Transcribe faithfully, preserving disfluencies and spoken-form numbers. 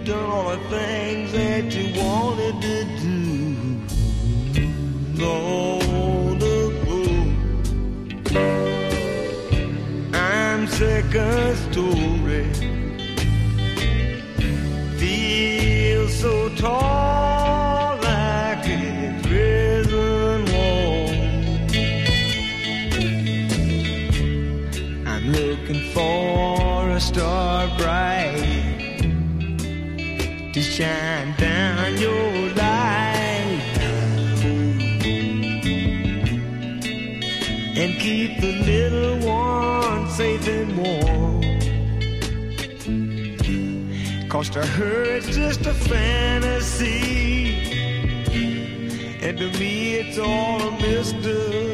done all the things that you wanted to do. Lord above, I'm sick of story. Feel so tall like a prison wall. I'm looking for a star bright to shine down your light and keep the little one safe and warm. 'Cause to her it's just a fantasy, and to me it's all a mystery.